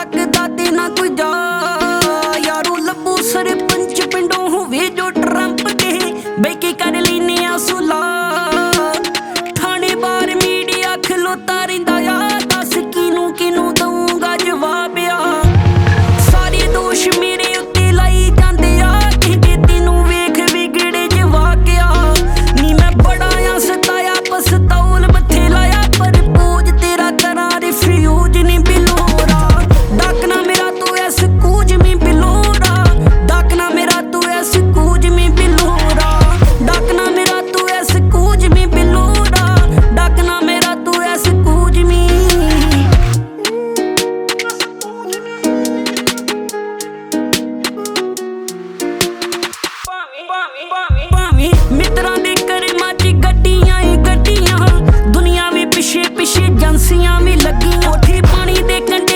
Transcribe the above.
ਤੱਕਦਾ ਤੇ ਨਾ ਕੋਈ ਜਾ ਯਾਰੋ ਲੱਭੂ ਸਰਪੰਚ ਪਿੰਡੋਂ ਹੋਵੇ ਜੋ ਟਰੰਪ ਦੇ ਬਈ ਕੇ ਕਰ ਲੈਨੇ ਆ ਸੁਲਾ ਥਾਣੇ ਬਾਰ ਮੀਡੀਆ ਖਲੋਤਾ ਰਹਿੰਦਾ ਆ ਦੱਸ ਕਿਨੂੰ ਦਊਂਗਾ ਜਵਾਬ ਆ ਸਾਰੇ ਦੋਸ਼ ਮੇਰੇ ਉੱਤੇ ਲਾਈ ਜਾਂਦੇ ਆ ਕਹਿੰਦੇ ਤੈਨੂੰ ਵੇਖ ਵਿਗੜੇ ਜਵਾਕ ਆ ਨੀ ਮੈਂ ਬੜਾ ਆ ਸਤਾਇਆ ਪਸਤੌਲ ਮੱਥੇ ਲਾਇਆ ਪਰ ਪੂਜ ਤੇਰਾ ਕਰਾਂ ਰਿਫਿਊਜ ਨੀ ਬਿਲੋਰਾ ਡਾਕਣਾ ਮੇਰਾ ਤੂੰ ਐਸ ਕੂਜ ਮੀ ਬਿਲੋਰਾ ਡਾਕਣਾ ਮੇਰਾ ਤੂੰ ਐਸ ਕੂਜ ਮੀ ਬਿਲੋਰਾ ਡਾਕਣਾ ਮੇਰਾ ਤੂੰ ਐਸ ਕੂਜ ਮੀ ਬਿਲੋਰਾ ਡਾਕਣਾ ਮੇਰਾ ਤੂੰ ਐਸ ਕੂਜ ਮੀ ਭਾਵੇਂ ਮਿੱਤਰਾਂ ਦੇ ਕਰਮਾਂ 'ਚ ਗੱਡੀਆਂ ਈ ਗੱਡੀਆਂ ਦੁਨੀਆ ਵੀ ਪਿੱਛੇ ਏਜੰਸੀਆਂ ਵੀ ਲੱਗੀਆਂ ਉੱਥੇ ਪਾਣੀ ਦੇ ਕੰਢੇ